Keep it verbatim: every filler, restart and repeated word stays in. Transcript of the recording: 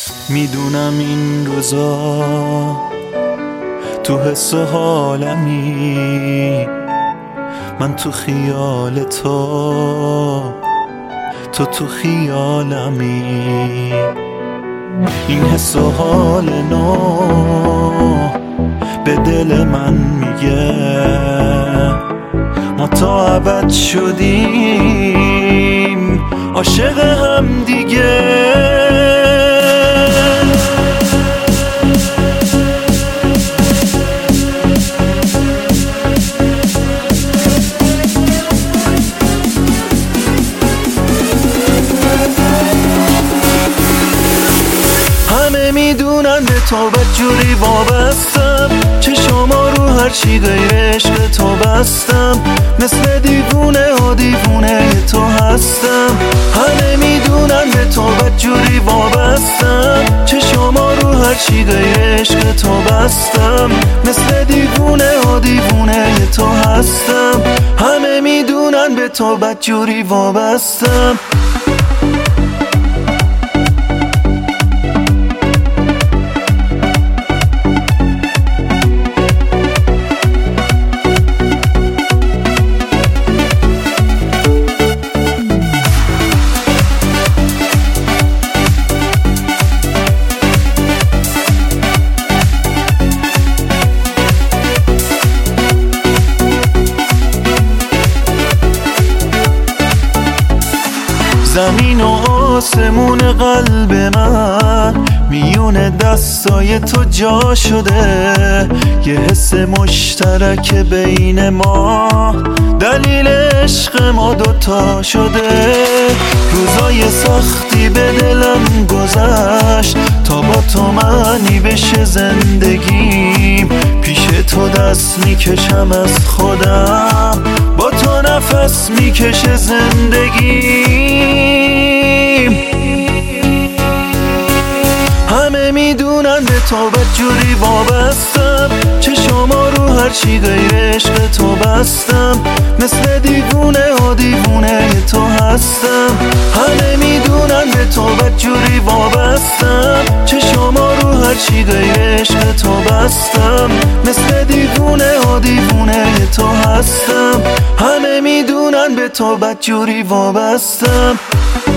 میدونم این روزا تو حس و حالمی، من تو خیال تو، تو تو خیالمی. این حس و حال نو به دل من میگه ما تا ابد شدیم عاشق هم دیگه. همه میدونن به تو بدجوری وابستم، چشما رو هرچی غیر عشق تو بستم، مثل دیوونه و دیوونه تو هستم. همه میدونن به تو بدجوری وابستم، چشما رو هرچی غیر عشق تو بستم، مثل دیوونه و دیوونه تو هستم. همه میدونن به تو بدجوری وابستم. زمین و آسمون قلب من میون دستای تو جا شده، یه حس مشترک بین ما دلیل عشق ما دوتا شده. روزای سختی به دلم گذشت تا با تو معنی بشه زندگیم، پیش تو دست میکشم از خودم، با تو نفس میکشه زندگیم. همه میدونن به تو بدجوری وابستم، چشما رو هرچی غیر عشق تو بستم، مثل دیوونه و دیوونه تو هستم. همه میدونن به تو بدجوری وابستم، چشما رو هرچی غیر عشق تو بستم، مثل دیوونه و دیوونه تو هستم. همه میدونن به تو بدجوری وابستم.